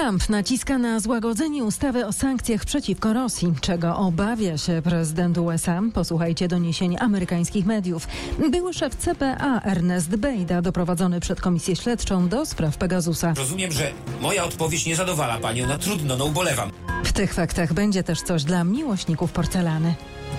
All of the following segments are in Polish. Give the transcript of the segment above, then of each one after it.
Trump naciska na złagodzenie ustawy o sankcjach przeciwko Rosji. Czego obawia się prezydent USA? Posłuchajcie doniesień amerykańskich mediów. Były szef CBA Ernest Bejda doprowadzony przed komisję śledczą do spraw Pegasusa. Rozumiem, że moja odpowiedź nie zadowala panią. No trudno, no ubolewam. W tych faktach będzie też coś dla miłośników porcelany.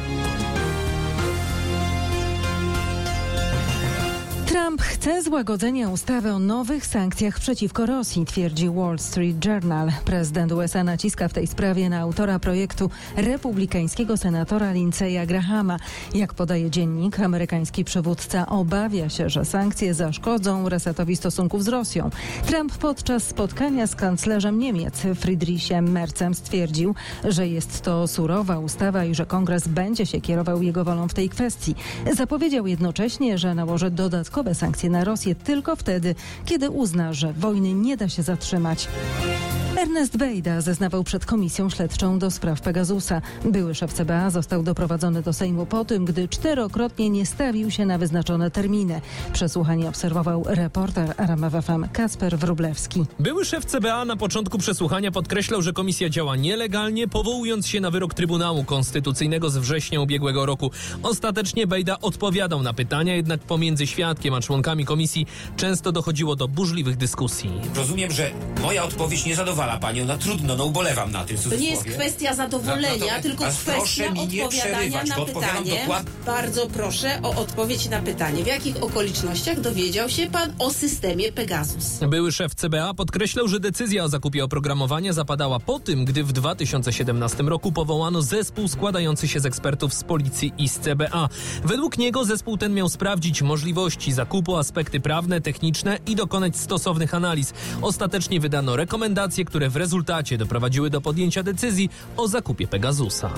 Trump chce złagodzenia ustawy o nowych sankcjach przeciwko Rosji, twierdzi Wall Street Journal. Prezydent USA naciska w tej sprawie na autora projektu, republikańskiego senatora Lindsey'a Grahama. Jak podaje dziennik, amerykański przywódca obawia się, że sankcje zaszkodzą resetowi stosunków z Rosją. Trump podczas spotkania z kanclerzem Niemiec Friedrichem Merzem stwierdził, że jest to surowa ustawa i że Kongres będzie się kierował jego wolą w tej kwestii. Zapowiedział jednocześnie, że nałoży dodatkowe sankcje na Rosję tylko wtedy, kiedy uzna, że wojny nie da się zatrzymać. Ernest Bejda zeznawał przed komisją śledczą do spraw Pegasusa. Były szef CBA został doprowadzony do Sejmu po tym, gdy 4-krotnie nie stawił się na wyznaczone terminy. Przesłuchanie obserwował reporter RMF FM Kacper Wróblewski. Były szef CBA na początku przesłuchania podkreślał, że komisja działa nielegalnie, powołując się na wyrok Trybunału Konstytucyjnego z września ubiegłego roku. Ostatecznie Bejda odpowiadał na pytania, jednak pomiędzy świadkiem a członkami komisji często dochodziło do burzliwych dyskusji. Rozumiem, że moja odpowiedź nie zadowala panią. No trudno, no ubolewam na tym cudzysłowie. To nie jest kwestia zadowolenia, tylko kwestia odpowiadania na pytanie. Bardzo proszę o odpowiedź na pytanie. W jakich okolicznościach dowiedział się pan o systemie Pegasus? Były szef CBA podkreślał, że decyzja o zakupie oprogramowania zapadała po tym, gdy w 2017 roku powołano zespół składający się z ekspertów z policji i z CBA. Według niego zespół ten miał sprawdzić możliwości zakupu, aspekty prawne, techniczne i dokonać stosownych analiz. Ostatecznie wydano rekomendacje, które w rezultacie doprowadziły do podjęcia decyzji o zakupie Pegasusa.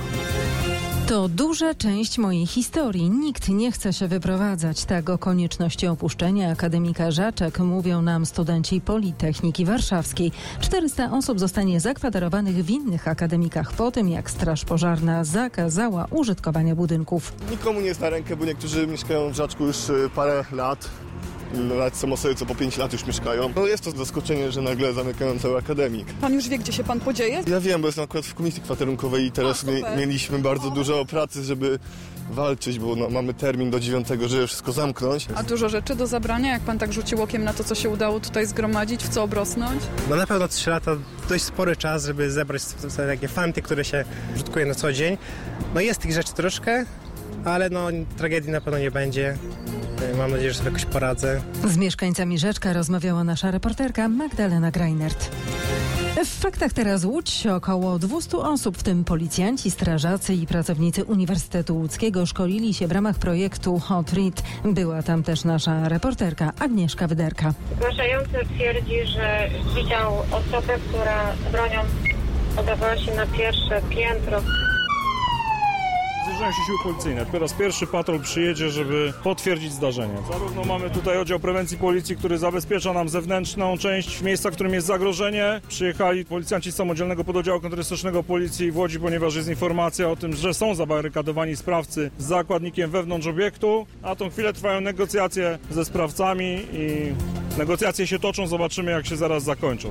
To duża część mojej historii. Nikt nie chce się wyprowadzać. Tak o konieczności opuszczenia akademika Żaczek mówią nam studenci Politechniki Warszawskiej. 400 osób zostanie zakwaterowanych w innych akademikach po tym, jak Straż Pożarna zakazała użytkowania budynków. Nikomu nie jest na rękę, bo niektórzy mieszkają w Żaczku już parę lat. Nawet są osoby, co po 5 lat już mieszkają. No jest to zaskoczenie, że nagle zamykają cały akademik. Pan już wie, gdzie się pan podzieje? Ja wiem, bo jestem akurat w komisji kwaterunkowej i teraz mieliśmy bardzo dużo pracy, żeby walczyć, bo mamy termin do 9, żeby wszystko zamknąć. A dużo rzeczy do zabrania? Jak pan tak rzucił okiem na to, co się udało tutaj zgromadzić, w co obrosnąć? No na pewno 3 lata dość spory czas, żeby zebrać takie fanty, które się użytkuje na co dzień. No jest tych rzeczy troszkę, ale no tragedii na pewno nie będzie. Mam nadzieję, że sobie jakoś poradzę. Z mieszkańcami Rzeczka rozmawiała nasza reporterka Magdalena Greinert. W faktach teraz Łódź. Około 200 osób, w tym policjanci, strażacy i pracownicy Uniwersytetu Łódzkiego, szkolili się w ramach projektu Hot Read. Była tam też nasza reporterka Agnieszka Wyderka. Zgłaszający twierdzi, że widział osobę, która bronią udawała się na pierwsze piętro. Zjeżdżają się siły policyjne. Teraz pierwszy patrol przyjedzie, żeby potwierdzić zdarzenie. Zarówno mamy tutaj oddział prewencji policji, który zabezpiecza nam zewnętrzną część w miejscach, w którym jest zagrożenie. Przyjechali policjanci z samodzielnego pododdziału kontrterrorystycznego policji w Łodzi, ponieważ jest informacja o tym, że są zabarykadowani sprawcy z zakładnikiem wewnątrz obiektu. A tą chwilę trwają negocjacje ze sprawcami i negocjacje się toczą. Zobaczymy, jak się zaraz zakończą.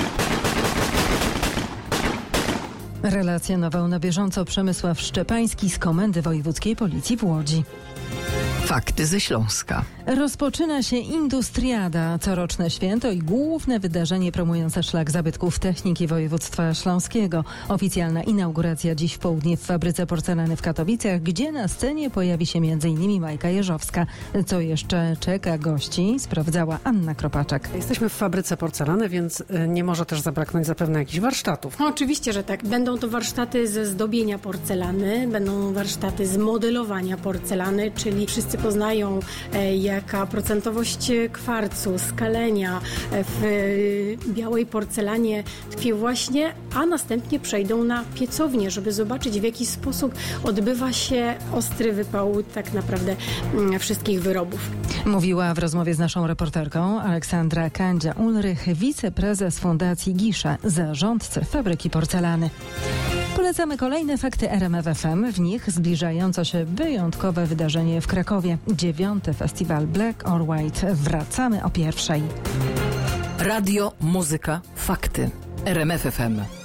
Relacjonował na bieżąco Przemysław Szczepański z Komendy Wojewódzkiej Policji w Łodzi. Fakty ze Śląska. Rozpoczyna się Industriada, coroczne święto i główne wydarzenie promujące szlak zabytków techniki województwa śląskiego. Oficjalna inauguracja dziś w południe w fabryce porcelany w Katowicach, gdzie na scenie pojawi się m.in. Majka Jeżowska. Co jeszcze czeka gości, sprawdzała Anna Kropaczek. Jesteśmy w fabryce porcelany, więc nie może też zabraknąć zapewne jakichś warsztatów. No, oczywiście, że tak. Będą to warsztaty ze zdobienia porcelany, będą warsztaty z modelowania porcelany, czyli wszyscy poznają, jaka procentowość kwarcu, skalenia w białej porcelanie tkwi właśnie, a następnie przejdą na piecownię, żeby zobaczyć, w jaki sposób odbywa się ostry wypał tak naprawdę wszystkich wyrobów. Mówiła w rozmowie z naszą reporterką Aleksandra Kandzia-Ulrych, wiceprezes Fundacji Gisza, zarządcy fabryki porcelany. Polecamy kolejne fakty RMF FM, w nich zbliżające się wyjątkowe wydarzenie w Krakowie. 9. Festiwal Black or White. Wracamy o 1:00. Radio, muzyka, fakty. RMF FM.